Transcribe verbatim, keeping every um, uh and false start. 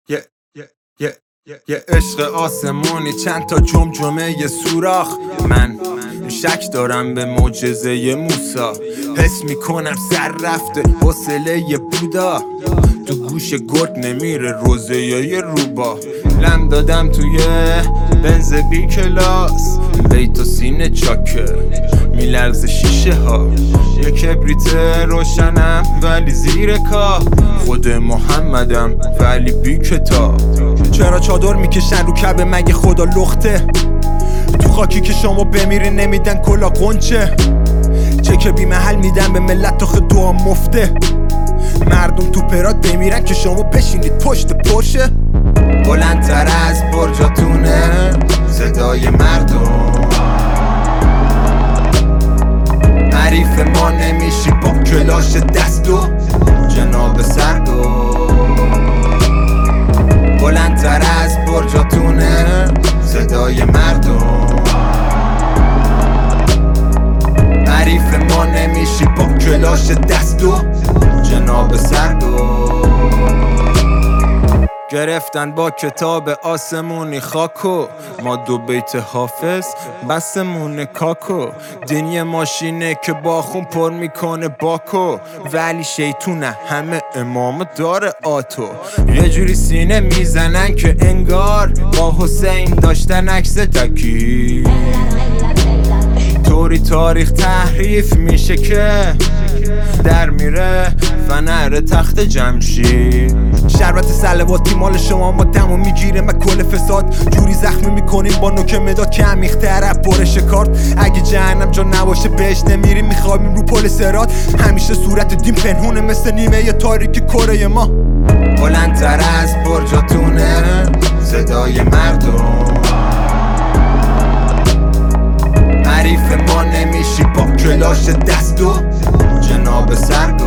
یه یه یه عشق آسمونی چند تا جمجمه یه سوراخ. من شک دارم به معجزه موسی، حس میکنم سر رفته حوصله یه بودا، تو گوش گرگ نمیره روزه یه روبا. لم دادم توی بنز بی کلاس، بیت و سینه چاکه میلرز شیشه ها، یه کبریت روشنم ولی زیر کاه، خود محمدم ولی بی کتاب. چرا چادر میکشن رو کعبه مگه خدا لخته؟ تو خاکی که شما بمیرین نمیدن کلا قنچه، چک بی محل میدن به ملت آخه دعا مفته. مردم تو پراد بمیرن که شما بشینید پشت پرشه. بلندتر از برجاتونه صدای مردم، حریف ما نمیشی با کلاش دست و جناب سردو. بلندتر از برجاتونه صدای مردم، حریف ما نمیشی با کلاش دست و جناب سردو. گرفتن با کتاب آسمونی خاکو، ما دو بیت حافظ بسمون کاکو. دین یه ماشینه که با خون پر میکنه باکو، ولی شیطونه همه امام داره آتو. یه جوری سینه میزنن که انگار با حسین داشتن عکس دکی، طوری تاریخ تحریف میشه که در میره فنر تخت جمشید. شربت سلواتی مال شما ما دمو میگیره و کل فساد، جوری زخمی میکنیم با نوک مداد که عمیق‌تر از برش کارت. اگه جهنم جا نباشه بهش نمیریم، میخوابیم رو پل صراط. همیشه صورت دین پنهونه مثل نیمه ی تاریک کره ما. بلندتر از برجاتونه صدای مردم، حریف ما نمیشی با کلاش دست و جناب سر